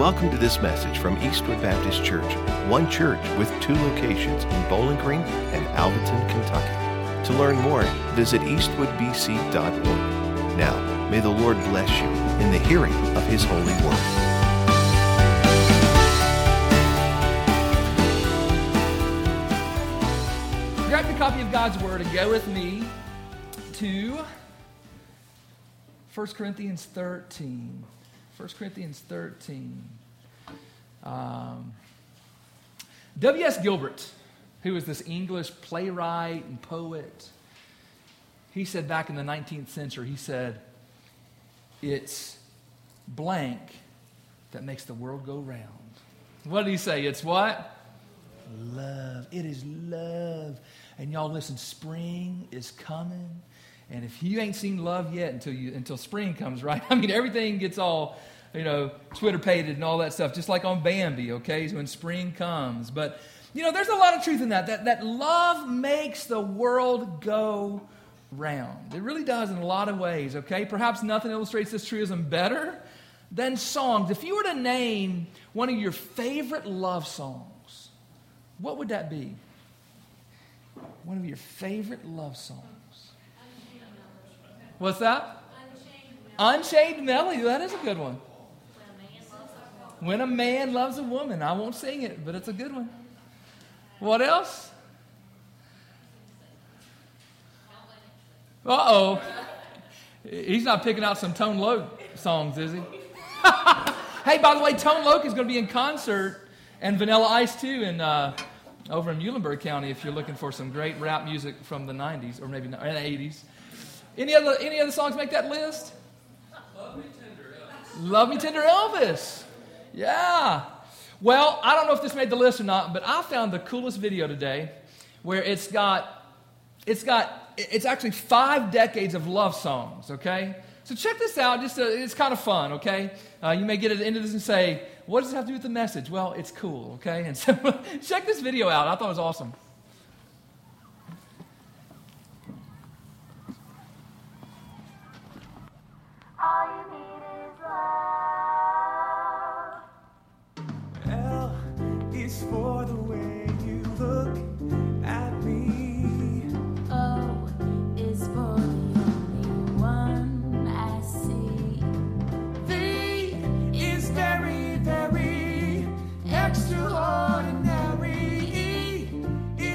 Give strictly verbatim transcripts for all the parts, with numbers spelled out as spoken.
Welcome to this message from Eastwood Baptist Church, one church with two locations in Bowling Green and Alvaton, Kentucky. To learn more, visit eastwood b c dot org. Now, may the Lord bless you in the hearing of His holy word. Grab your copy of God's Word and go with me to First Corinthians thirteen. First Corinthians thirteen. Um, W S Gilbert, who was this English playwright and poet, he said back in the nineteenth century, he said, it's blank that makes the world go round. What did he say? It's what? Love. It is love. And y'all listen, spring is coming. And if you ain't seen love yet until you until spring comes, right? I mean, everything gets all, you know, Twitter-pated and all that stuff, just like on Bambi, okay, when spring comes. But, you know, there's a lot of truth in that, that, that love makes the world go round. It really does in a lot of ways, okay? Perhaps nothing illustrates this truism better than songs. If you were to name one of your favorite love songs, what would that be? One of your favorite love songs. What's that? Unchained Melody. That is a good one. When a man loves a woman. I won't sing it, but it's a good one. What else? Uh-oh. He's not picking out some Tone Loc songs, is he? Hey, by the way, Tone Loc is going to be in concert, and Vanilla Ice too, in uh, over in Muhlenberg County, if you're looking for some great rap music from the nineties, or maybe not, or the eighties. Any other any other songs make that list? Love Me Tender Elvis. Love Me Tender Elvis. Yeah. Well, I don't know if this made the list or not, but I found the coolest video today where it's got it's got it's actually five decades of love songs, okay? So check this out. Just uh, it's kind of fun, okay? Uh, you may get at the end of this and say, what does it have to do with the message? Well, it's cool, okay? And so check this video out. I thought it was awesome. All you need is love. L is for the way you look at me. O is for the only one I see. V is very, very extraordinary. E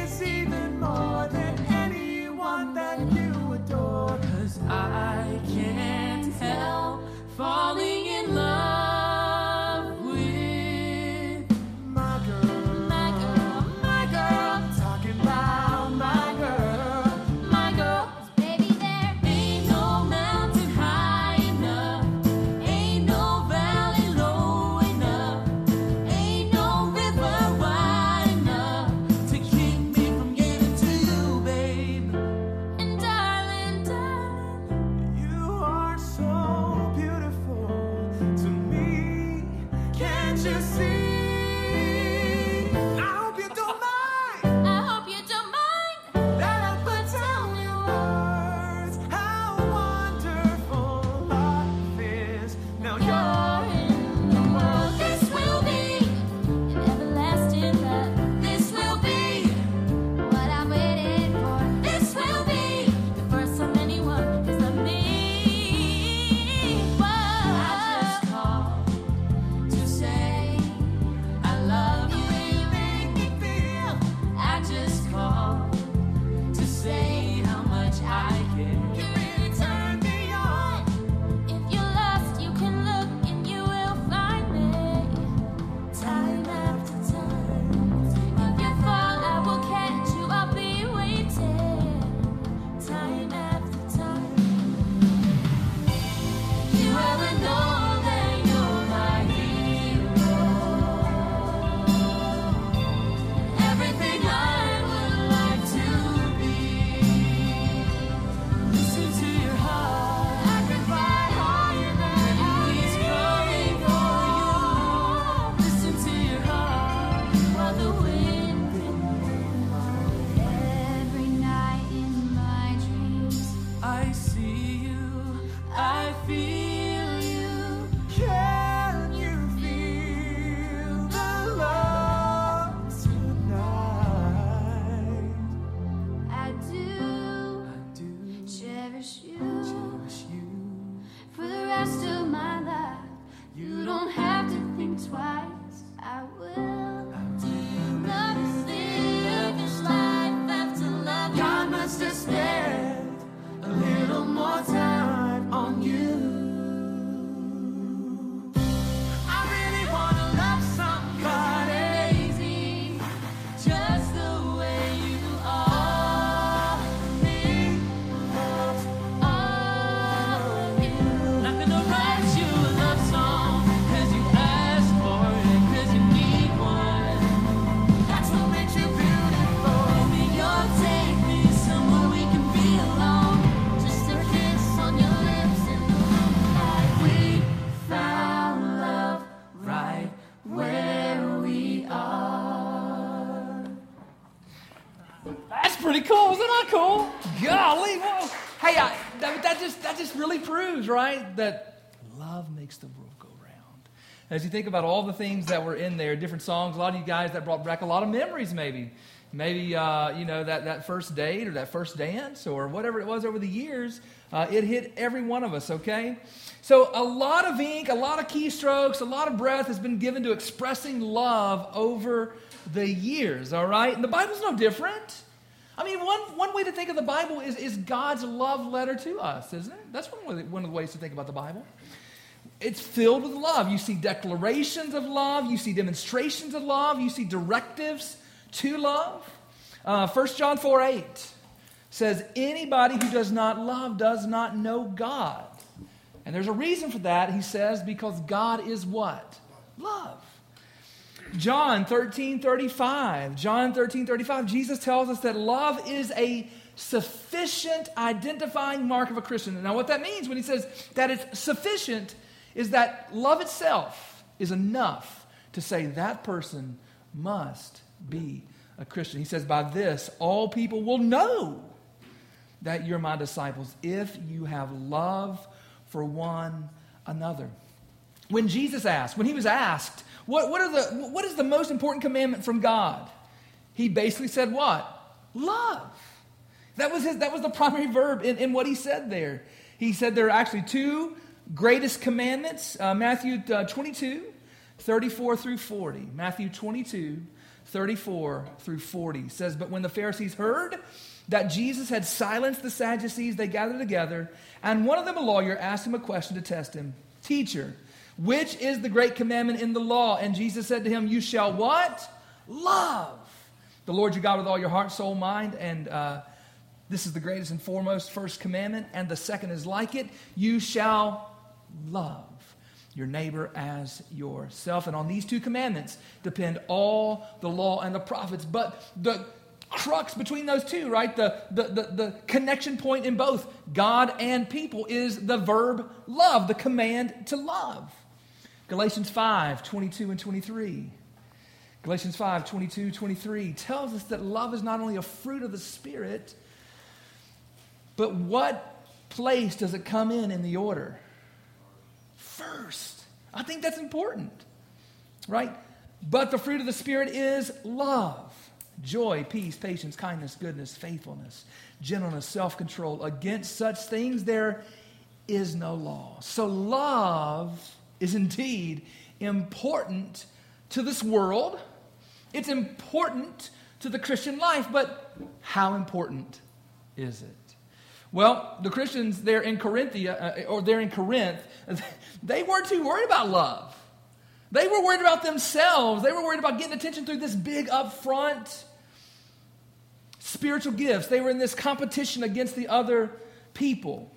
pretty cool. Isn't that cool? Golly, whoa. Hey, I, that, that, just, that just really proves, right, that love makes the world go round. As you think about all the things that were in there, different songs, a lot of you guys that brought back a lot of memories maybe. Maybe, uh, you know, that, that first date or that first dance or whatever it was over the years, uh, it hit every one of us, okay? So a lot of ink, a lot of keystrokes, a lot of breath has been given to expressing love over the years, all right? And the Bible's no different. I mean, one, one way to think of the Bible is, is God's love letter to us, isn't it? That's one of, the, one of the ways to think about the Bible. It's filled with love. You see declarations of love. You see demonstrations of love. You see directives to love. Uh, First John four eight says, anybody who does not love does not know God. And there's a reason for that, he says, because God is what? Love. John thirteen thirty-five. John thirteen thirty-five. Jesus tells us that love is a sufficient identifying mark of a Christian. Now, what that means when he says that it's sufficient is that love itself is enough to say that person must be a Christian. He says, by this, all people will know that you're my disciples if you have love for one another. When Jesus asked, when he was asked, what, what, are the, what is the most important commandment from God? He basically said what? Love. That was, his, that was the primary verb in, in what he said there. He said there are actually two greatest commandments, uh, Matthew uh, twenty-two, thirty-four through forty. Matthew twenty-two, thirty-four through forty says, but when the Pharisees heard that Jesus had silenced the Sadducees, they gathered together, and one of them, a lawyer, asked him a question to test him. Teacher, which is the great commandment in the law? And Jesus said to him, you shall what? Love the Lord your God with all your heart, soul, mind, and uh, this is the greatest and foremost first commandment, and the second is like it. You shall love your neighbor as yourself. And on these two commandments depend all the law and the prophets. But the crux between those two, right, the, the, the, the connection point in both God and people is the verb love, the command to love. Galatians five, twenty-two and twenty-three. Galatians five, twenty-two, twenty-three tells us that love is not only a fruit of the Spirit, but what place does it come in in the order? First. I think that's important, right? But the fruit of the Spirit is love, joy, peace, patience, kindness, goodness, faithfulness, gentleness, self-control. Against such things there is no law. So love is indeed important to this world. It's important to the Christian life, but how important is it? Well, the Christians there in Corinthia, uh, or there in Corinth, they weren't too worried about love. They were worried about themselves. They were worried about getting attention through this big upfront spiritual gifts. They were in this competition against the other people.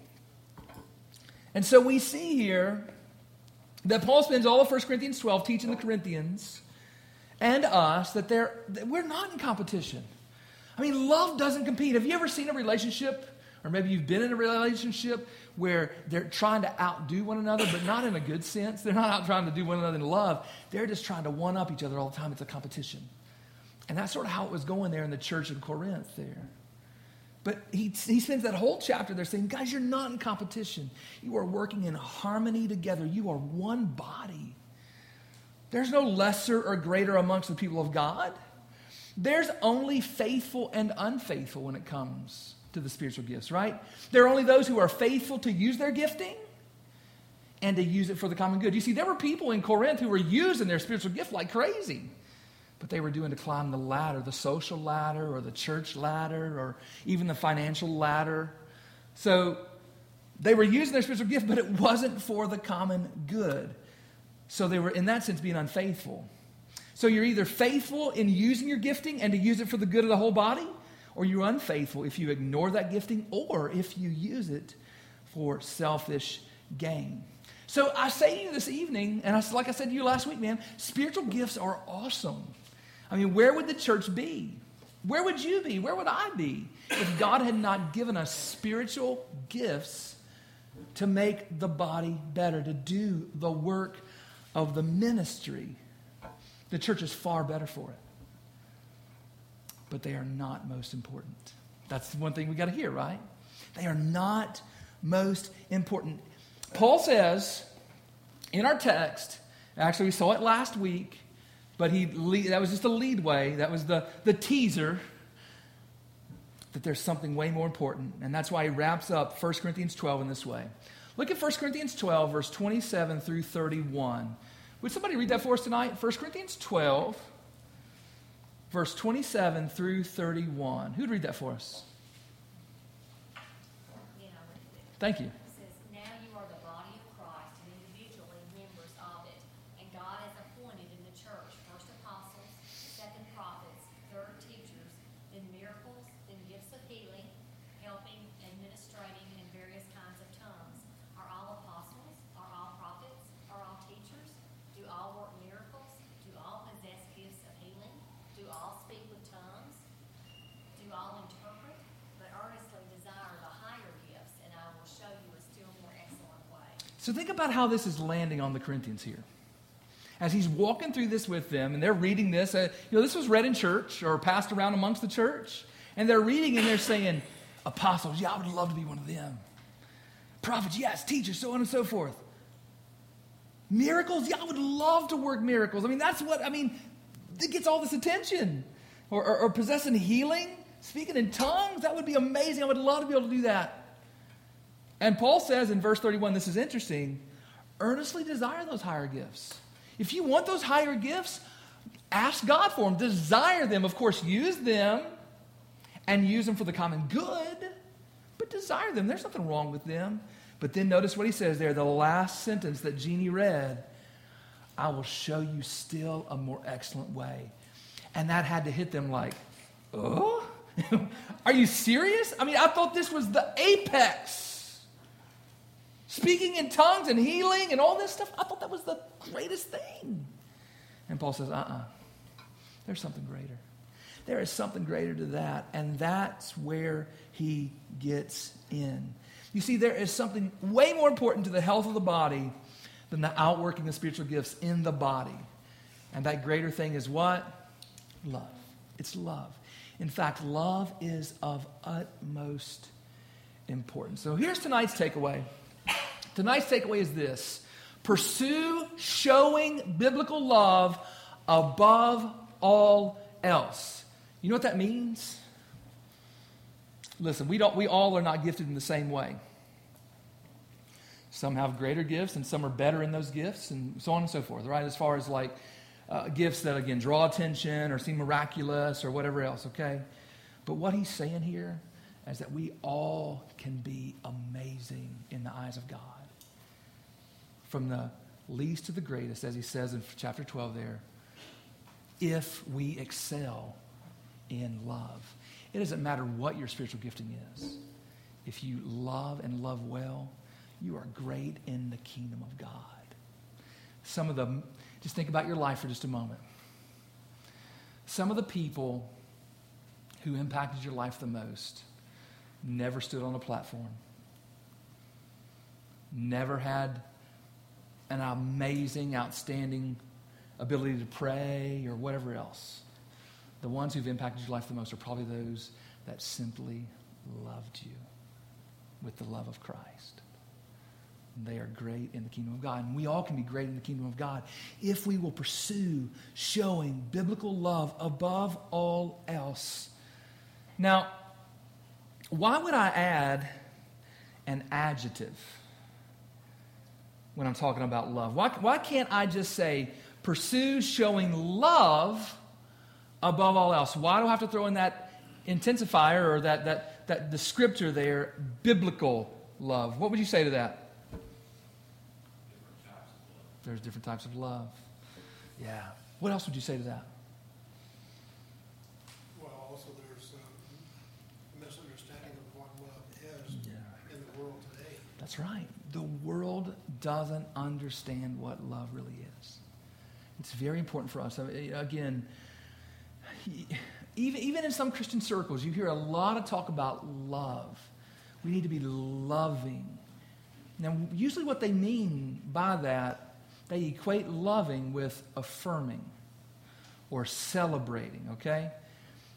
And so we see here that Paul spends all of First Corinthians twelve teaching the Corinthians and us that, they're, that we're not in competition. I mean, love doesn't compete. Have you ever seen a relationship, or maybe you've been in a relationship where they're trying to outdo one another, but not in a good sense? They're not out trying to do one another in love. They're just trying to one-up each other all the time. It's a competition. And that's sort of how it was going there in the church in Corinth there. But he, he spends that whole chapter there saying, guys, you're not in competition. You are working in harmony together. You are one body. There's no lesser or greater amongst the people of God. There's only faithful and unfaithful when it comes to the spiritual gifts, right? There are only those who are faithful to use their gifting and to use it for the common good. You see, there were people in Corinth who were using their spiritual gift like crazy, but they were doing to climb the ladder, the social ladder or the church ladder or even the financial ladder. So they were using their spiritual gift, but it wasn't for the common good. So they were, in that sense, being unfaithful. So you're either faithful in using your gifting and to use it for the good of the whole body, or you're unfaithful if you ignore that gifting or if you use it for selfish gain. So I say to you this evening, and I, like I said to you last week, man, spiritual gifts are awesome. I mean, where would the church be? Where would you be? Where would I be if God had not given us spiritual gifts to make the body better, to do the work of the ministry? The church is far better for it. but they are not most important. That's one thing we got to hear, right? They are not most important. Paul says in our text, actually we saw it last week, but he that was just a lead way, that was the, the teaser, that there's something way more important. And that's why he wraps up First Corinthians twelve in this way. Look at First Corinthians twelve, verse twenty-seven through thirty-one. Would somebody read that for us tonight? First Corinthians twelve, verse twenty-seven through thirty-one. Who'd read that for us? Thank you. It says, now you are the body of Christ and individually members of it. And God has appointed in the church first apostles, second prophets, third teachers, then miracles, then gifts of healing, helping, administrating, and various kinds of tongues. Are all apostles? Are all prophets? Are all teachers? Do all work miracles? Do all possess gifts of healing? Do all speak with tongues? Do all interpret? But earnestly desire the higher gifts, and I will show you a still more excellent way. So think about how this is landing on the Corinthians here. As he's walking through this with them, and they're reading this, uh, you know, this was read in church or passed around amongst the church, and they're reading and they're saying, apostles, yeah, I would love to be one of them. Prophets, yes, teachers, so on and so forth. Miracles, yeah, I would love to work miracles. I mean, that's what, I mean, it gets all this attention. Or, or, or possessing healing, speaking in tongues, that would be amazing. I would love to be able to do that. And Paul says in verse thirty-one, this is interesting, earnestly desire those higher gifts. If you want those higher gifts, ask God for them. Desire them. Of course, use them and use them for the common good, but desire them. There's nothing wrong with them. But then notice what he says there, the last sentence that Jeannie read, I will show you still a more excellent way. And that had to hit them like, oh? Are you serious? I mean, I thought this was the apex. Speaking in tongues and healing and all this stuff, I thought that was the greatest thing. And Paul says, uh-uh, there's something greater. There is something greater to that, and that's where he gets in. You see, there is something way more important to the health of the body than the outworking of spiritual gifts in the body. And that greater thing is what? Love. It's love. In fact, love is of utmost importance. So here's tonight's takeaway. Tonight's takeaway is this. Pursue showing biblical love above all else. You know what that means? Listen, we don't. We all are not gifted in the same way. Some have greater gifts and some are better in those gifts and so on and so forth, right? As far as like uh, gifts that, again, draw attention or seem miraculous or whatever else, okay? But what he's saying here is that we all can be amazing in the eyes of God. From the least to the greatest, as he says in chapter twelve there, if we excel in love. It doesn't matter what your spiritual gifting is. If you love and love well, you are great in the kingdom of God. Some of the, just think about your life for just a moment. Some of the people who impacted your life the most never stood on a platform, never had an amazing, outstanding ability to pray or whatever else. The ones who've impacted your life the most are probably those that simply loved you with the love of Christ. And they are great in the kingdom of God. And we all can be great in the kingdom of God if we will pursue showing biblical love above all else. Now, why would I add an adjective when I'm talking about love? Why, why can't I just say, pursue showing love above all else? Why do I have to throw in that intensifier or that, that, that descriptor there, biblical love? What would you say to that? There's different types of love. Yeah. What else would you say to that? Well, also there's a misunderstanding of what love is Yeah. in the world today. That's right. The world doesn't understand what love really is. It's very important for us. I mean, again, even, even in some Christian circles, you hear a lot of talk about love. We need to be loving. Now, usually what they mean by that, they equate loving with affirming or celebrating, okay?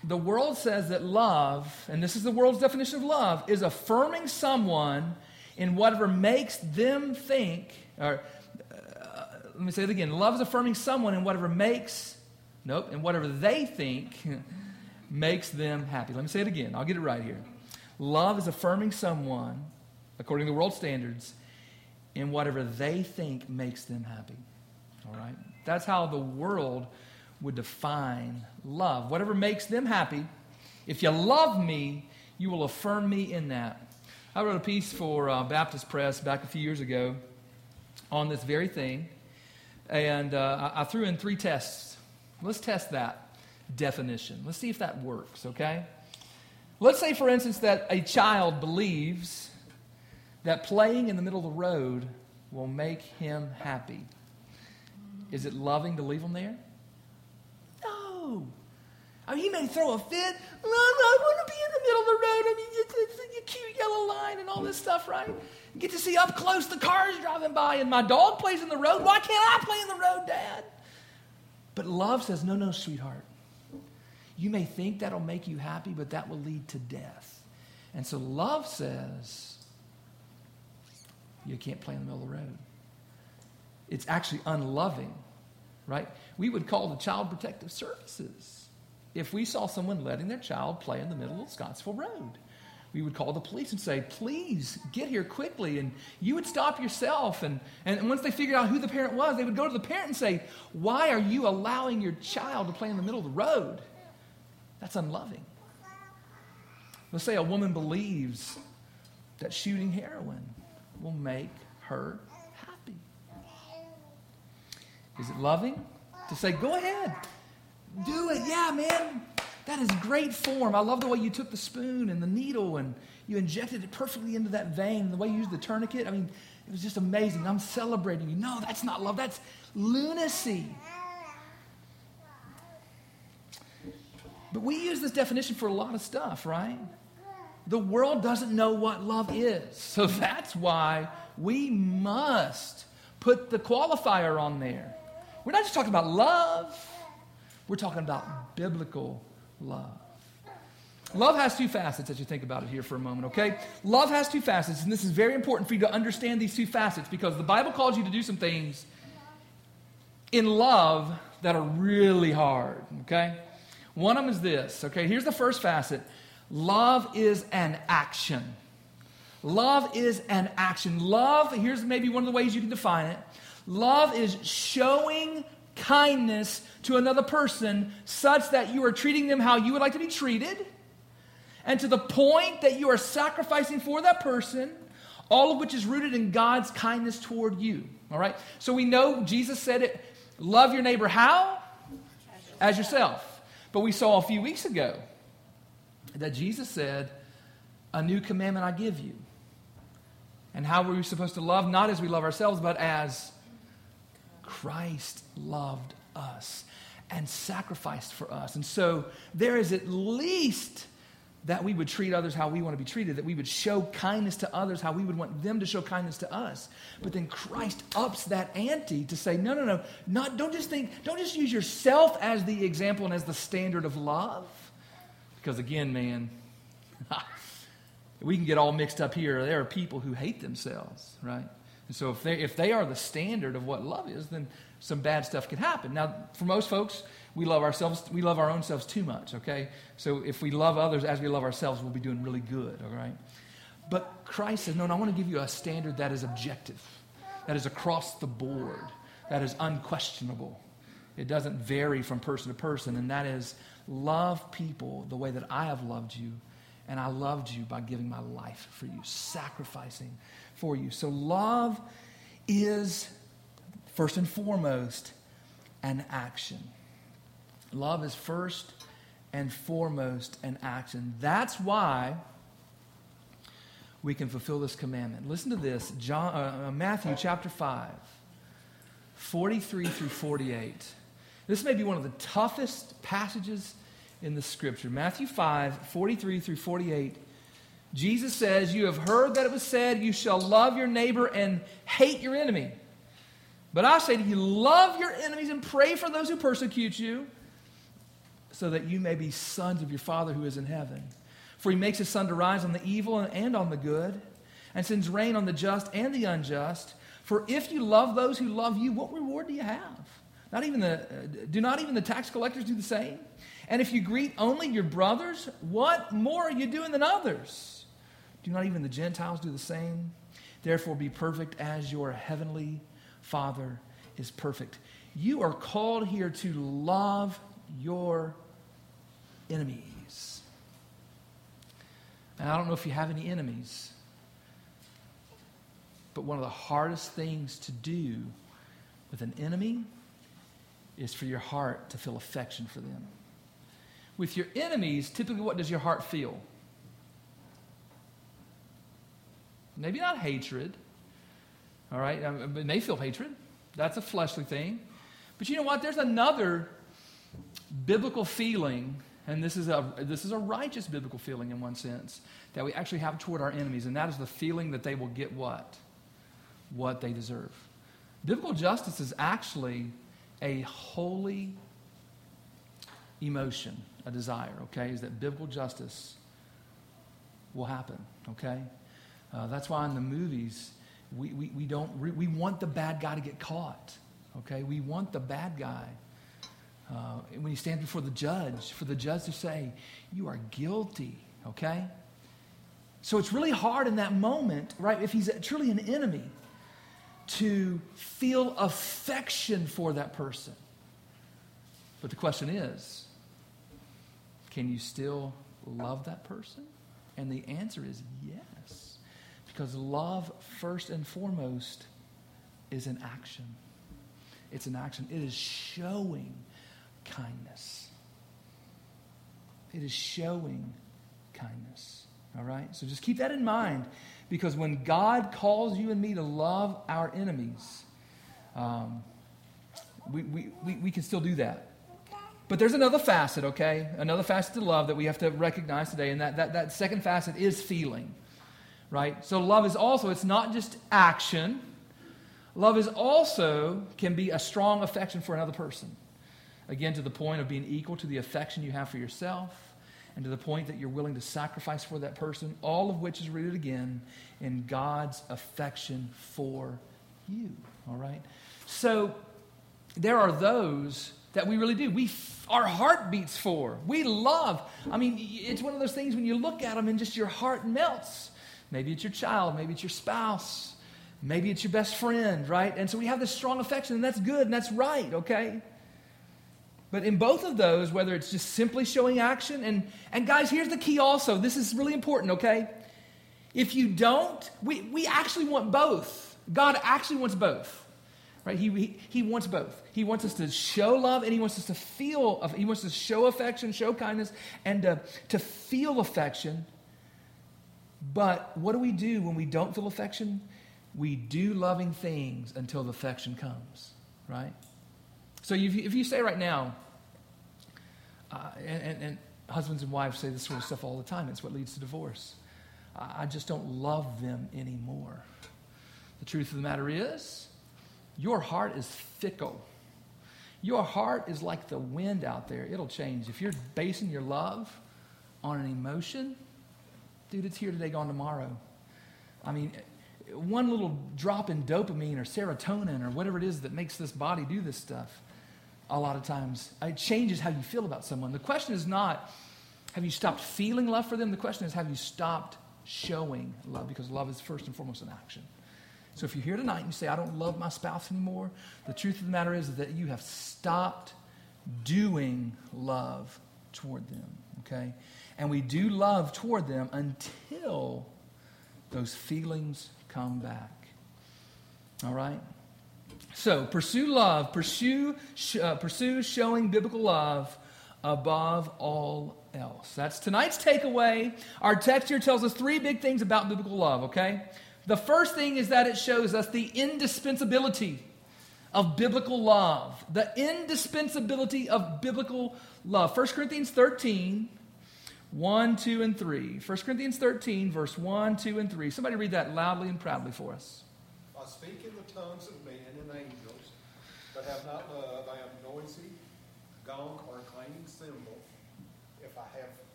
the world says that love, and this is the world's definition of love, is affirming someone in whatever makes them think, or uh, let me say it again. Love is affirming someone in whatever makes, nope, in whatever they think makes them happy. Let me say it again. I'll get it right here. Love is affirming someone, according to the world standards, in whatever they think makes them happy. All right? That's how the world would define love. Whatever makes them happy. If you love me, you will affirm me in that. I wrote a piece for uh, Baptist Press back a few years ago on this very thing. And uh, I, I threw in three tests. Let's test that definition. Let's see if that works, okay? Let's say, for instance, that a child believes that playing in the middle of the road will make him happy. Is it loving to leave him there? No. I mean, he may throw a fit. No, no, I want to be in the middle of the road. I mean, it's, it's a cute yellow line and all this stuff, right? You get to see up close the cars driving by, and my dog plays in the road. Why can't I play in the road, Dad? But love says, no, no, sweetheart. You may think that'll make you happy, but that will lead to death. And so love says, you can't play in the middle of the road. It's actually unloving, right? We would call the Child Protective Services if we saw someone letting their child play in the middle of Scottsville Road. We would call the police and say, please get here quickly. And you would stop yourself. And, and once they figured out who the parent was, they would go to the parent and say, why are you allowing your child to play in the middle of the road? That's unloving. Let's say a woman believes that shooting heroin will make her happy. Is it loving to say, go ahead, do it? Yeah, man, that is great form. I love the way you took the spoon and the needle and you injected it perfectly into that vein, the way you used the tourniquet. I mean, it was just amazing. I'm celebrating you. No, that's not love. That's lunacy. But we use this definition for a lot of stuff, right? The world doesn't know what love is. So that's why we must put the qualifier on there. We're not just talking about love. We're talking about biblical love. Love has two facets as you think about it here for a moment, okay? Love has two facets, and this is very important for you to understand these two facets because the Bible calls you to do some things in love that are really hard, okay? One of them is this, okay? Here's the first facet. Love is an action. Love is an action. Love, here's maybe one of the ways you can define it. Love is showing kindness to another person such that you are treating them how you would like to be treated, and to the point that you are sacrificing for that person, all of which is rooted in God's kindness toward you. All right? So we know Jesus said it, love your neighbor how? As yourself. But we saw a few weeks ago that Jesus said, a new commandment I give you. And how were we supposed to love? Not as we love ourselves, but as Christ loved us and sacrificed for us. And so there is at least that we would treat others how we want to be treated, that we would show kindness to others how we would want them to show kindness to us. But then Christ ups that ante to say, no, no, no, not, don't just think, don't just use yourself as the example and as the standard of love. Because again, man, we can get all mixed up here. There are people who hate themselves, right? And so if they, if they are the standard of what love is, then some bad stuff can happen. Now, for most folks, we love ourselves, we love our own selves too much, okay? So if we love others as we love ourselves, we'll be doing really good, all right? But Christ says, no, no, I want to give you a standard that is objective, that is across the board, that is unquestionable. It doesn't vary from person to person, and that is love people the way that I have loved you, and I loved you by giving my life for you, sacrificing for you. So love is, first and foremost, an action. Love is first and foremost an action. That's why we can fulfill this commandment. Listen to this, John, uh, Matthew chapter five, forty-three through forty-eight. This may be one of the toughest passages in the Scripture. Matthew five, forty-three through forty-eight. Jesus says, you have heard that it was said, you shall love your neighbor and hate your enemy. But I say to you, love your enemies and pray for those who persecute you, so that you may be sons of your Father who is in heaven. For he makes his sun to rise on the evil and on the good, and sends rain on the just and the unjust. For if you love those who love you, what reward do you have? Not even the, uh, do not even the tax collectors do the same? And if you greet only your brothers, what more are you doing than others? Do not even the Gentiles do the same? Therefore be perfect as your heavenly Father is perfect. You are called here to love your enemies. And I don't know if you have any enemies, but one of the hardest things to do with an enemy is for your heart to feel affection for them. With your enemies, typically what does your heart feel? Maybe not hatred, all right? Um, it may feel hatred. That's a fleshly thing. But you know what? There's another biblical feeling, and this is a this is a righteous biblical feeling in one sense, that we actually have toward our enemies, and that is the feeling that they will get what? What they deserve. Biblical justice is actually a holy emotion, a desire, okay? Is that biblical justice will happen, okay? Uh, that's why in the movies, we, we, we don't, re- we want the bad guy to get caught, okay? We want the bad guy, uh, when he stands before the judge, for the judge to say, you are guilty, okay? So it's really hard in that moment, right, if he's truly an enemy, to feel affection for that person. But the question is, can you still love that person? And the answer is yes. Because love, first and foremost, is an action. It's an action. It is showing kindness. It is showing kindness. All right? So just keep that in mind. Because when God calls you and me to love our enemies, um, we, we, we, we can still do that. But there's another facet, okay? Another facet to love that we have to recognize today. And that, that, that second facet is feeling, right? So love is also, it's not just action. Love is also, can be a strong affection for another person. Again, to the point of being equal to the affection you have for yourself, and to the point that you're willing to sacrifice for that person, all of which is rooted again in God's affection for you, all right? So there are those that we really do. We, our heart beats for. We love. I mean, it's one of those things when you look at them and just your heart melts. Maybe it's your child, maybe it's your spouse, maybe it's your best friend, right? And so we have this strong affection, and that's good, and that's right, okay? But in both of those, whether it's just simply showing action, and, and guys, here's the key also. This is really important, okay? If you don't, we, we actually want both. God actually wants both, right? He, he, he wants both. He wants us to show love, and he wants us to feel, he wants us to show affection, show kindness, and to, to feel affection. But what do we do when we don't feel affection? We do loving things until the affection comes, right? So if you, if you say right now, uh, and, and, and husbands and wives say this sort of stuff all the time, it's what leads to divorce. I just don't love them anymore. The truth of the matter is, your heart is fickle. Your heart is like the wind out there. It'll change. If you're basing your love on an emotion, dude, it's here today, gone tomorrow. I mean, one little drop in dopamine or serotonin or whatever it is that makes this body do this stuff, a lot of times, it changes how you feel about someone. The question is not, have you stopped feeling love for them? The question is, have you stopped showing love? Because love is first and foremost an action. So if you're here tonight and you say, I don't love my spouse anymore, the truth of the matter is that you have stopped doing love toward them, okay? And we do love toward them until those feelings come back. All right? So pursue love. Pursue, uh, pursue showing biblical love above all else. That's tonight's takeaway. Our text here tells us three big things about biblical love, okay? The first thing is that it shows us the indispensability of biblical love. The indispensability of biblical love. First Corinthians thirteen, one, two, and three. First Corinthians thirteen, verse one, two, and three. Somebody read that loudly and proudly for us. I speak in the tongues of men and angels, but have not love. I am noisy, gong, or clanging cymbal.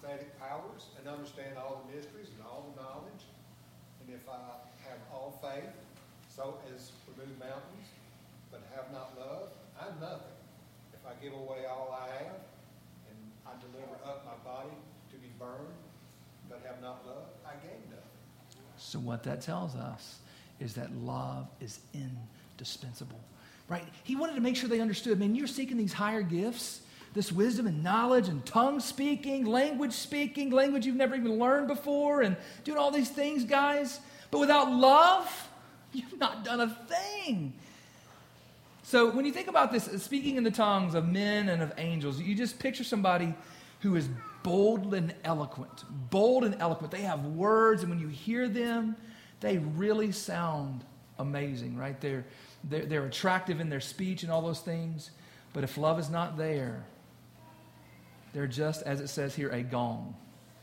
prophetic powers and understand all the mysteries and all the knowledge, and if I have all faith, so as remove mountains, but have not love, I'm nothing. If I give away all I have, and I deliver up my body to be burned, but have not love, I gain nothing. So what that tells us is that love is indispensable, right? He wanted to make sure they understood, man, you're seeking these higher gifts, this wisdom and knowledge and tongue speaking, language speaking, language you've never even learned before, and doing all these things, guys. But without love, you've not done a thing. So when you think about this, speaking in the tongues of men and of angels, you just picture somebody who is bold and eloquent. Bold and eloquent. They have words, and when you hear them, they really sound amazing, right? They're, they're, they're attractive in their speech and all those things. But if love is not there, they're just, as it says here, a gong.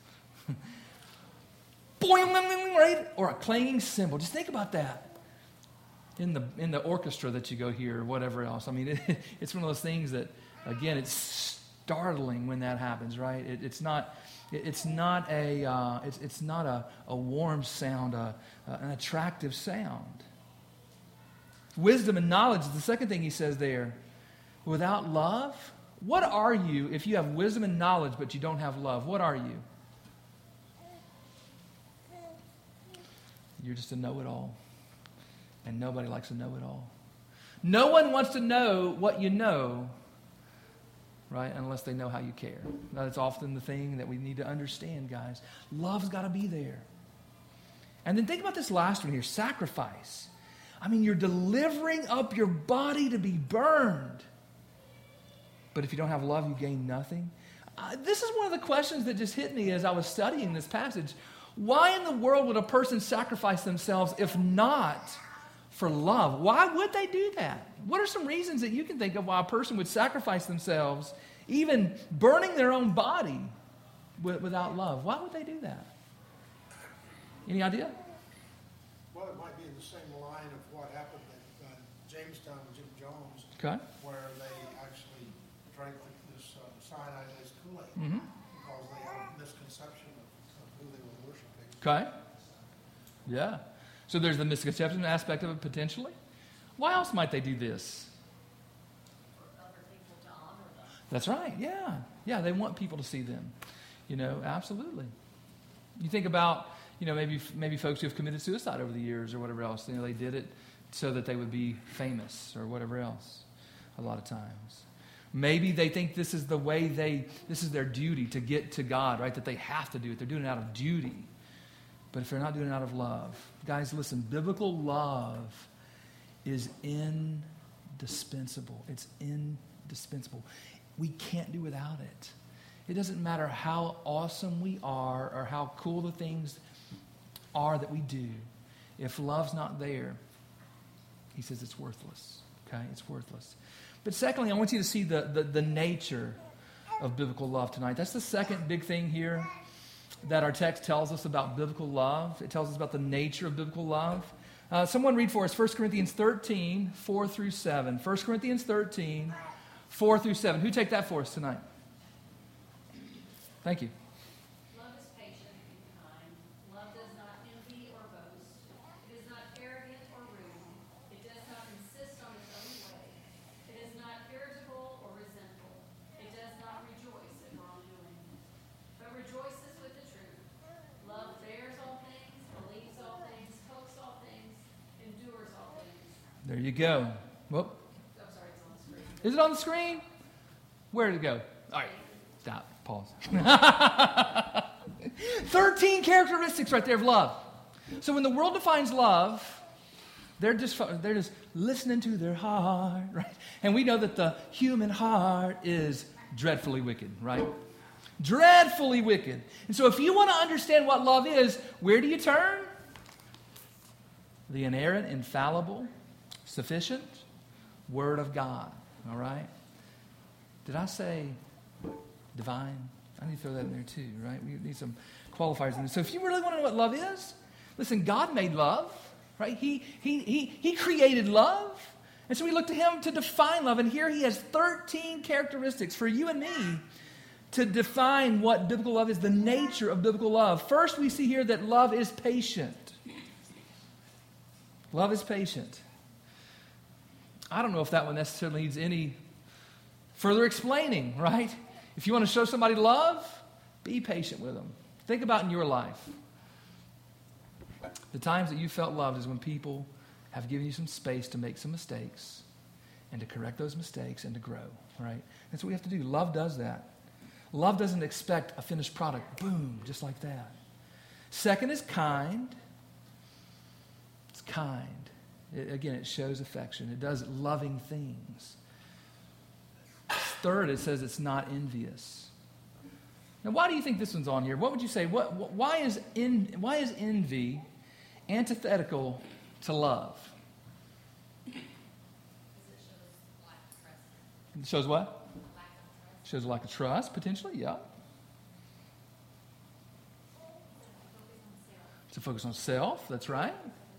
Boing, right? Or a clanging cymbal. Just think about that. In the in the orchestra that you go hear or whatever else. I mean, it, it's one of those things that, again, it's startling when that happens, right? It, it's not it, it's not a uh, it's it's not a, a warm sound, a, a, an attractive sound. Wisdom and knowledge is the second thing he says there. Without love, what are you if you have wisdom and knowledge but you don't have love? What are you? You're just a know-it-all. And nobody likes to know it all. No one wants to know what you know, right, unless they know how you care. That's often the thing that we need to understand, guys. Love's got to be there. And then think about this last one here, sacrifice. I mean, you're delivering up your body to be burned. But if you don't have love, you gain nothing. Uh, this is one of the questions that just hit me as I was studying this passage. Why in the world would a person sacrifice themselves if not for love? Why would they do that? What are some reasons that you can think of why a person would sacrifice themselves, even burning their own body without love? Why would they do that? Any idea? Well, it might be in the same line of what happened at uh, Jamestown with Jim Jones, Okay. where they actually drank this uh, cyanide-laced Kool-Aid Mm-hmm. because they had a misconception of, of who they were worshiping. Okay. Yeah. So there's the misconception aspect of it potentially. Why else might they do this? For other people to honor them. That's right. Yeah. Yeah, they want people to see them. You know, absolutely. You think about, you know, maybe maybe folks who have committed suicide over the years or whatever else. You know, they did it so that they would be famous or whatever else a lot of times. Maybe they think this is the way they, this is their duty to get to God, right? That they have to do it. They're doing it out of duty. But if they're not doing it out of love, guys, listen, biblical love is indispensable. It's indispensable. We can't do without it. It doesn't matter how awesome we are or how cool the things are that we do. If love's not there, he says it's worthless. Okay? It's worthless. But secondly, I want you to see the, the, the nature of biblical love tonight. That's the second big thing here that our text tells us about biblical love. It tells us about the nature of biblical love. Uh, someone read for us First Corinthians thirteen, four through seven. First Corinthians thirteen, four through seven. Who take that for us tonight? Thank you. Love is patient and kind. Love does not envy or boast. It is not arrogant or rude. It does not insist on its own way. It is not irritable or resentful. It does not rejoice at wrongdoing, but rejoices with the truth. Love bears all things, believes all things, hopes all things, endures all things. There you go. Whoop. I'm sorry, it's on the screen. Is it on the screen? Where did it go? All right. Stop. Pause. thirteen characteristics right there of love. So when the world defines love, they're just they're just listening to their heart, right? And we know that the human heart is dreadfully wicked, right? Dreadfully wicked. And so if you want to understand what love is, where do you turn? The inerrant, infallible, sufficient Word of God. All right? Did I say divine? I need to throw that in there too, right? We need some qualifiers in there. So if you really want to know what love is, listen, God made love, right? He, he, he, he created love. And so we look to him to define love. And here he has thirteen characteristics for you and me to define what biblical love is, the nature of biblical love. First, we see here that love is patient. Love is patient. I don't know if that one necessarily needs any further explaining, right? If you want to show somebody love, be patient with them. Think about in your life. The times that you felt loved is when people have given you some space to make some mistakes and to correct those mistakes and to grow, right? That's what we have to do. Love does that. Love doesn't expect a finished product, boom, just like that. Second is kind. It's kind. It, again, it shows affection. It does loving things. Third, it says it's not envious. Now, why do you think this one's on here? What would you say? What, what, why is en, why is envy antithetical to love? Because it shows lack of trust. It shows what? Lack of trust. Shows a lack of trust, potentially, yeah. It's a focus on self, that's right.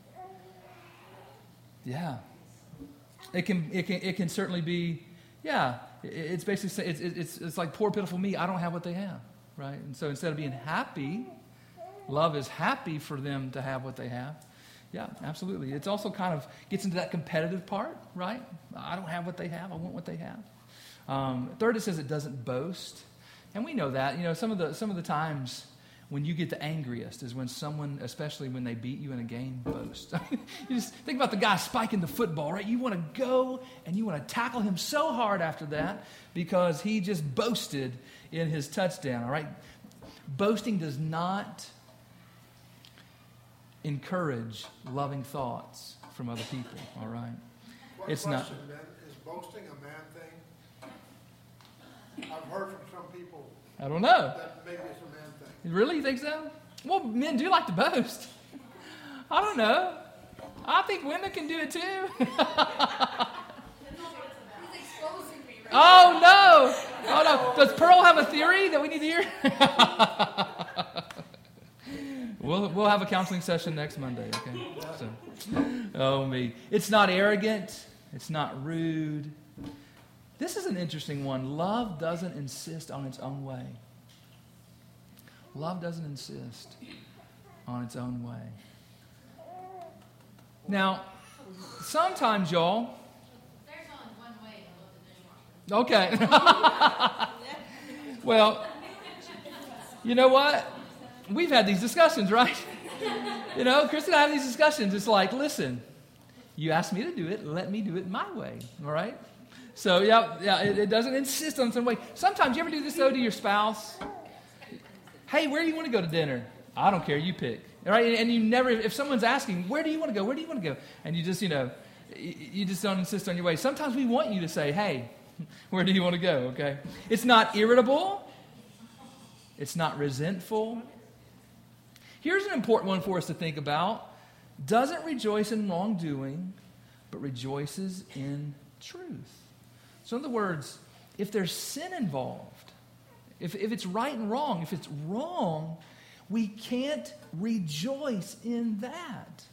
Yeah. It can, it can, it can certainly be, yeah, it's basically, it's, it's, it's like poor pitiful me, I don't have what they have, right? And so instead of being happy, love is happy for them to have what they have. Yeah, absolutely. It's also kind of gets into that competitive part, right? I don't have what they have, I want what they have. Um, third, it says it doesn't boast. And we know that, you know, some of the some of the times when you get the angriest is when someone, especially when they beat you in a game, boasts. You just think about the guy spiking the football, right? You want to go and you want to tackle him so hard after that because he just boasted in his touchdown, all right? Boasting does not encourage loving thoughts from other people, all right? One It's question, not. Ben, is boasting a man thing? I've heard from some people I don't know. that maybe it's a man thing. Really? You think so? Well, men do like to boast. I don't know. I think women can do it too. He's exposing me right Oh, no. Oh, no. Does Pearl have a theory that we need to hear? we'll, we'll have a counseling session next Monday, okay? So, oh, me. It's not arrogant. It's not rude. This is an interesting one. Love doesn't insist on its own way. Love doesn't insist on its own way. Now, sometimes, y'all, There's only one way to load the dishwasher. okay. Well, you know what? We've had these discussions, right? You know, Chris and I have these discussions. It's like, listen, you asked me to do it, let me do it my way, all right? So, yeah, yeah, it, it doesn't insist on some way. Sometimes, you ever do this, though, to your spouse? Hey, where do you want to go to dinner? I don't care, you pick. All right? And, and you never, if someone's asking, where do you want to go? Where do you want to go? And you just, you know, you, you just don't insist on your way. Sometimes we want you to say, hey, where do you want to go, okay? It's not irritable. It's not resentful. Here's an important one for us to think about. Doesn't rejoice in wrongdoing, but rejoices in truth. So in other words, if there's sin involved, if, if it's right and wrong, if it's wrong, we can't rejoice in that.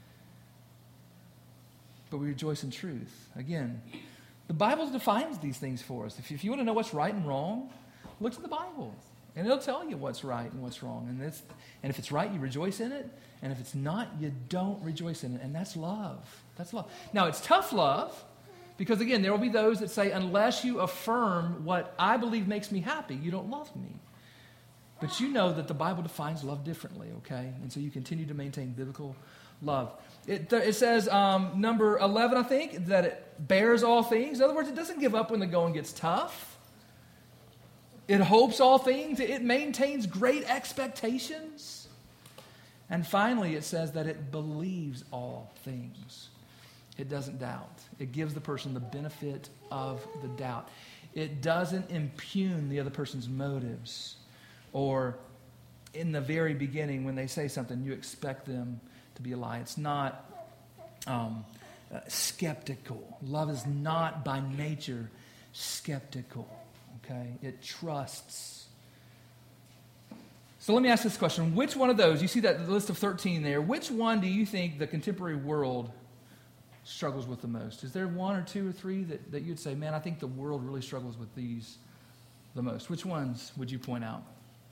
But we rejoice in truth. Again, the Bible defines these things for us. If you, if you want to know what's right and wrong, look to the Bible. And it'll tell you what's right and what's wrong. And, it's, and if it's right, you rejoice in it. And if it's not, you don't rejoice in it. And that's love. That's love. Now, it's tough love. Because again, there will be those that say, unless you affirm what I believe makes me happy, you don't love me. But you know that the Bible defines love differently, okay? And so you continue to maintain biblical love. It, it says, um, number eleven, I think, that it bears all things. In other words, it doesn't give up when the going gets tough. It hopes all things. It maintains great expectations. And finally, it says that it believes all things. It doesn't doubt. It gives the person the benefit of the doubt. It doesn't impugn the other person's motives. Or in the very beginning, when they say something, you expect them to be a lie. It's not um, uh, skeptical. Love is not by nature skeptical. Okay? It trusts. So let me ask this question. Which one of those, you see that list of thirteen there, which one do you think the contemporary world struggles with the most? Is there one or two or three that, that you'd say, man, I think the world really struggles with these the most? Which ones would you point out?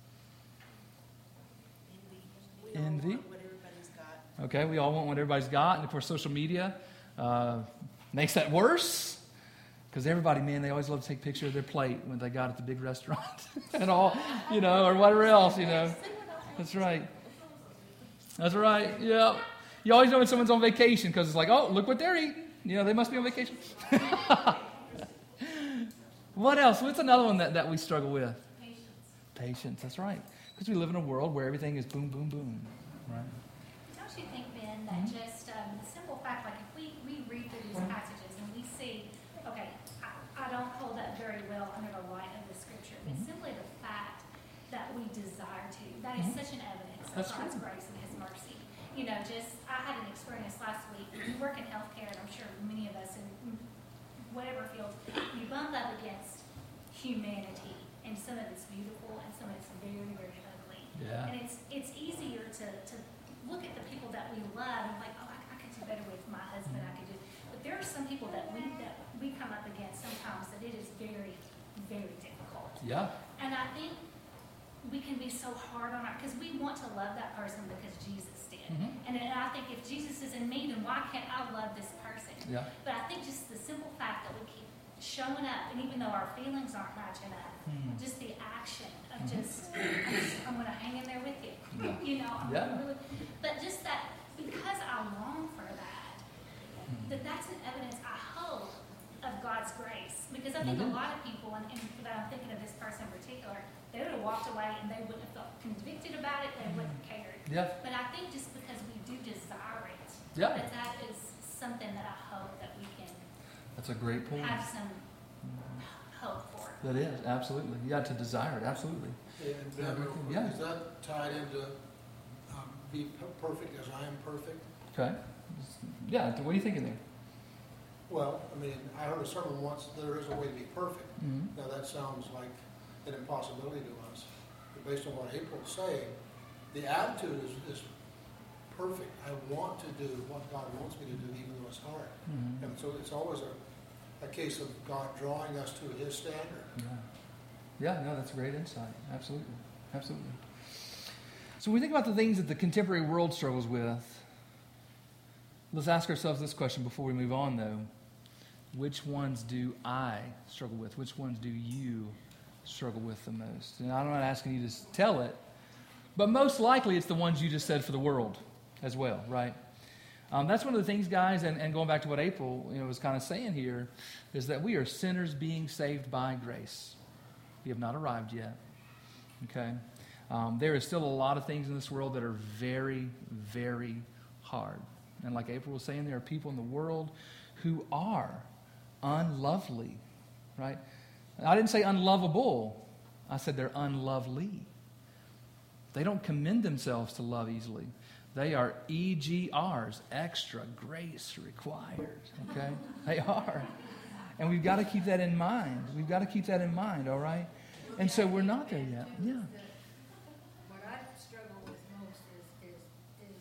We all Envy. want what everybody's got. Okay, we all want what everybody's got. And of course, social media uh, makes that worse. Because everybody, man, they always love to take a picture of their plate when they got at the big restaurant and all, you know, or whatever else, you know. That's right. That's right, yeah. You always know when someone's on vacation because it's like, oh, look what they're eating. You know, they must be on vacation. What else? What's another one that, that we struggle with? Patience. Patience, that's right. Because we live in a world where everything is boom, boom, boom, right? Don't you think, Ben, that Mhm. just um, the simple fact, like if we, we read through these passages and we see, okay, I, I don't hold up very well under the light of the scripture, but Mhm. simply the fact that we desire to, that is Mhm. such an evidence of That's God's true. grace and His mercy. You know, just, I had an experience last week. We work in healthcare, and I'm sure many of us in whatever field, you bump up against humanity, and some of it's beautiful, and some of it's very, very ugly. Yeah. And it's it's easier to, to look at the people that we love and like, oh, I, I could do better with my husband. I could do, but there are some people that we that we come up against sometimes that it is very, very difficult. Yeah. And I think we can be so hard on our because we want to love that person because Jesus did. Mhm. And, and I think if Jesus is in me, then why can't I love this person? Yeah. But I think just the simple fact that we keep showing up, and even though our feelings aren't matching up, Mhm. just the action of Mhm. just, I'm, just, I'm going to hang in there with you. Yeah. You know, I'm Yeah. really, but just that, because I long for that, that that's an evidence, I hope, of God's grace. Because I think Mhm. a lot of people, and, and that I'm thinking of this person in particular, they would have walked away and they wouldn't have felt convicted about it, they wouldn't have cared. Yeah. But I think just because we do desire it, Yeah. that that is something that I hope that we can That's a great point. have some hope for. That is, absolutely. Yeah, to desire it, absolutely. And Ben, real quick, Yeah. is that tied into um, be p- perfect as I am perfect? Okay. Yeah, what are you thinking there? Well, I mean, I heard a sermon once, there is a way to be perfect. Mhm. Now, that sounds like an impossibility to us. But based on what April's saying, the attitude is, is perfect. I want to do what God wants me to do, even though it's hard. Mhm. And so it's always a, a case of God drawing us to His standard. Yeah. Yeah, no, that's a great insight. Absolutely. Absolutely. So when we think about the things that the contemporary world struggles with, let's ask ourselves this question before we move on, though. Which ones do I struggle with? Which ones do you struggle with the most? And I'm not asking you to tell it, but most likely it's the ones you just said for the world as well, right? Um, that's one of the things, guys, and, and going back to what April you know, was kind of saying here, is that we are sinners being saved by grace. We have not arrived yet, okay? Um, there is still a lot of things in this world that are very, very hard. And like April was saying, there are people in the world who are unlovely, right? I didn't say unlovable. I said they're unlovely. They don't commend themselves to love easily. They are E G Rs, extra grace required, okay? They are. And we've got to keep that in mind. We've got to keep that in mind, all right? And so we're not there yet. Yeah. What I struggle with most is, is,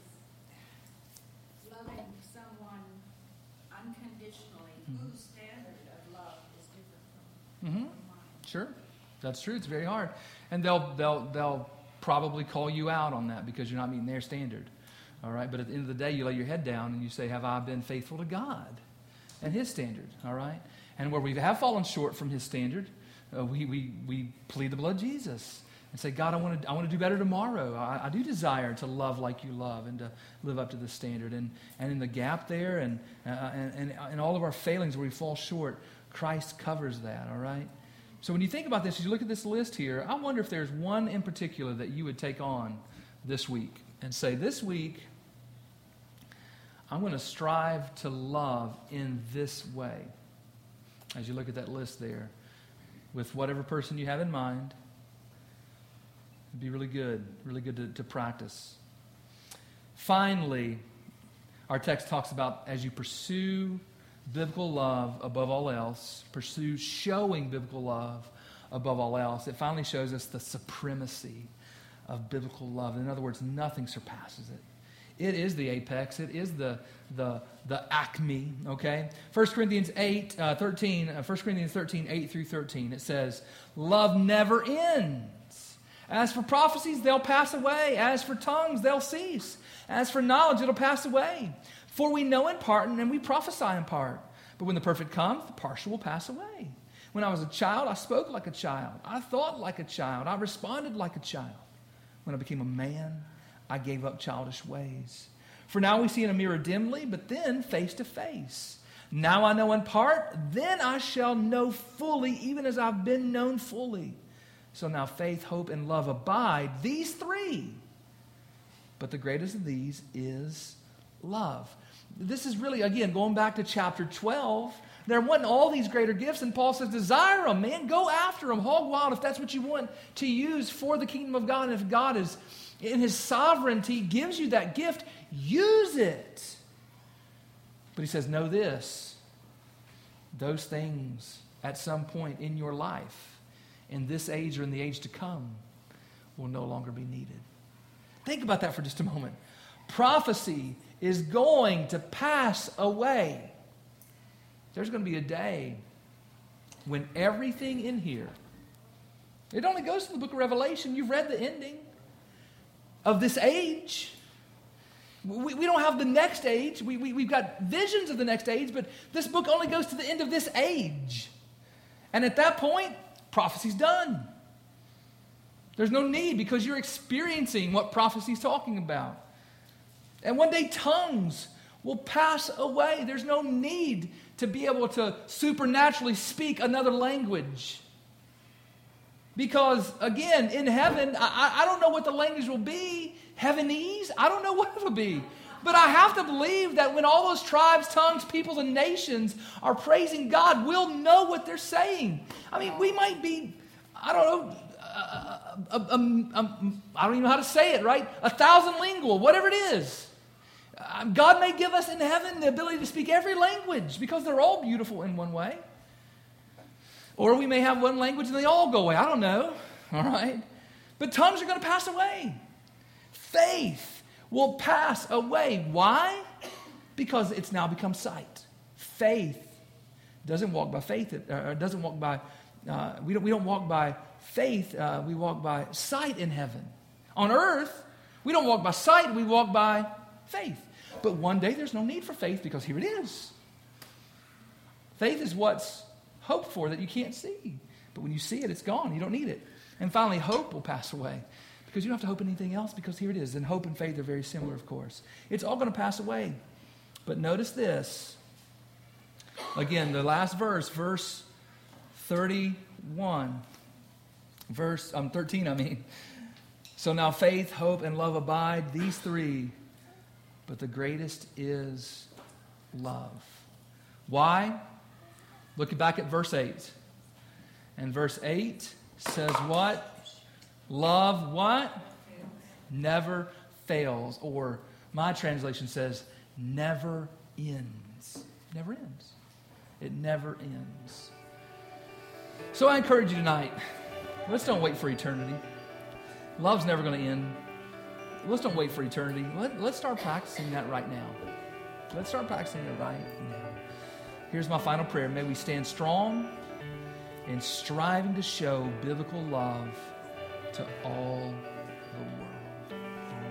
is loving someone unconditionally Mhm. whose standard of love is different from, Mm-hmm. from mine. Sure. That's true. It's very hard. And they'll they'll they'll probably call you out on that because you're not meeting their standard. All right? But at the end of the day, you lay your head down and you say, have I been faithful to God and His standard? All right? And where we have fallen short from His standard, uh, we, we, we plead the blood of Jesus and say, God, I want to I want to do better tomorrow. I, I do desire to love like you love and to live up to the standard. And, and in the gap there and, uh, and, and, and all of our failings where we fall short, Christ covers that, all right? So when you think about this, as you look at this list here, I wonder if there's one in particular that you would take on this week and say, this week, I'm going to strive to love in this way. As you look at that list there, with whatever person you have in mind, it'd be really good, really good to, to practice. Finally, our text talks about as you pursue biblical love above all else, pursue showing biblical love above all else, it finally shows us the supremacy of biblical love. In other words, nothing surpasses it. It is the apex. It is the the the acme, okay? First Corinthians eight, uh, thirteen, uh, First Corinthians thirteen, eight through thirteen, it says, love never ends. As for prophecies, they'll pass away. As for tongues, they'll cease. As for knowledge, it'll pass away. For we know in part and we prophesy in part. But when the perfect comes, the partial will pass away. When I was a child, I spoke like a child. I thought like a child. I responded like a child. When I became a man, I gave up childish ways. For now we see in a mirror dimly, but then face to face. Now I know in part, then I shall know fully, even as I've been known fully. So now faith, hope, and love abide, these three. But the greatest of these is love. This is really, again, going back to chapter twelve. There wasn't all these greater gifts, and Paul says, desire them, man. Go after them, hog wild, if that's what you want to use for the kingdom of God. And if God is, in his sovereignty, gives you that gift, use it. But he says, know this. Those things at some point in your life, in this age or in the age to come, will no longer be needed. Think about that for just a moment. Prophecy is going to pass away. There's going to be a day when everything in here, it only goes to the book of Revelation. You've read the ending of this age. We, we don't have the next age. We, we, we've got visions of the next age, but this book only goes to the end of this age. And at that point, prophecy's done. There's no need because you're experiencing what prophecy's talking about. And one day tongues will pass away. There's no need to be able to supernaturally speak another language. Because, again, in heaven, I, I don't know what the language will be. Heavenese? I don't know what it'll be. But I have to believe that when all those tribes, tongues, peoples, and nations are praising God, we'll know what they're saying. I mean, we might be, I don't know, uh, uh, um, um, I don't even know how to say it, right? A thousand lingual, whatever it is. Uh, God may give us in heaven the ability to speak every language because they're all beautiful in one way. Or we may have one language and they all go away. I don't know, all right? But tongues are going to pass away. Faith will pass away. Why? Because it's now become sight. Faith doesn't walk by faith. It uh, doesn't walk by, uh, we, don't, we don't walk by faith. Uh, we walk by sight in heaven. On earth, we don't walk by sight. We walk by faith. But one day there's no need for faith because here it is. Faith is what's hoped for that you can't see. But when you see it, it's gone. You don't need it. And finally, hope will pass away. Because you don't have to hope anything else because here it is. And hope and faith are very similar, of course. It's all going to pass away. But notice this. Again, the last verse, verse thirty-one. Verse um, thirteen, I mean. So now faith, hope, and love abide, these three. But the greatest is love. Why? Look back at verse eight. And verse eight says what? Love what? Never fails. Or my translation says, never ends. Never ends. It never ends. So I encourage you tonight, let's don't wait for eternity. Love's never going to end. Let's don't wait for eternity. Let, let's start practicing that right now. Let's start practicing it right now. Here's my final prayer. May we stand strong in striving to show biblical love to all the world.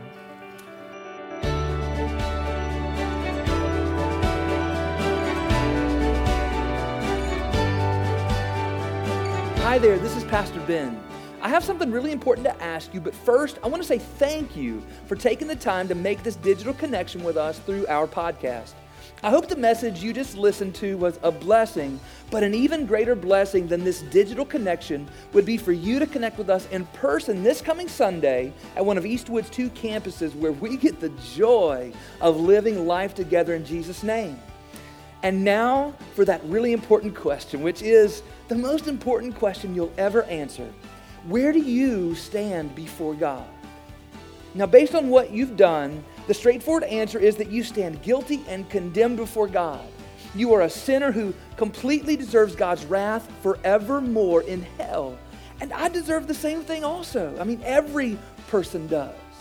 Hi there, this is Pastor Ben. I have something really important to ask you, but first, I want to say thank you for taking the time to make this digital connection with us through our podcast. I hope the message you just listened to was a blessing, but an even greater blessing than this digital connection would be for you to connect with us in person this coming Sunday at one of Eastwood's two campuses where we get the joy of living life together in Jesus' name. And now for that really important question, which is the most important question you'll ever answer. Where do you stand before God? Now, based on what you've done, the straightforward answer is that you stand guilty and condemned before God. You are a sinner who completely deserves God's wrath forevermore in hell. And I deserve the same thing also. I mean, every person does.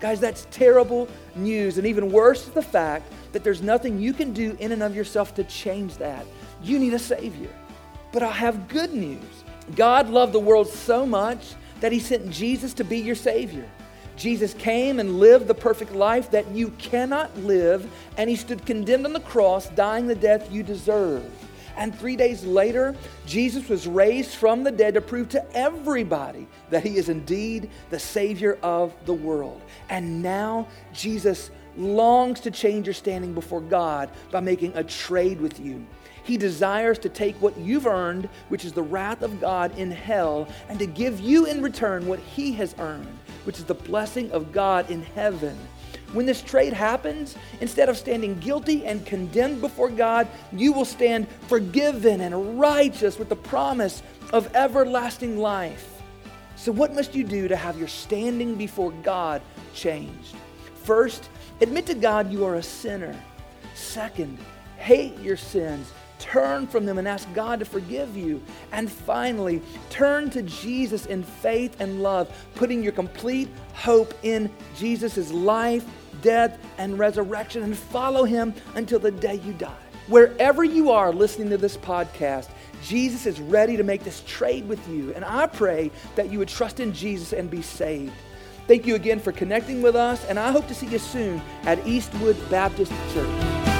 Guys, that's terrible news. And even worse is the fact that there's nothing you can do in and of yourself to change that. You need a Savior. But I have good news. God loved the world so much that he sent Jesus to be your Savior. Jesus came and lived the perfect life that you cannot live, and he stood condemned on the cross, dying the death you deserve. And three days later, Jesus was raised from the dead to prove to everybody that he is indeed the Savior of the world. And now Jesus longs to change your standing before God by making a trade with you. He desires to take what you've earned, which is the wrath of God in hell, and to give you in return what he has earned, which is the blessing of God in heaven. When this trade happens, instead of standing guilty and condemned before God, you will stand forgiven and righteous with the promise of everlasting life. So what must you do to have your standing before God changed? First, admit to God you are a sinner. Second, hate your sins. Turn from them and ask God to forgive you. And finally, turn to Jesus in faith and love, putting your complete hope in Jesus' life, death, and resurrection, and follow him until the day you die. Wherever you are listening to this podcast, Jesus is ready to make this trade with you. And I pray that you would trust in Jesus and be saved. Thank you again for connecting with us, and I hope to see you soon at Eastwood Baptist Church.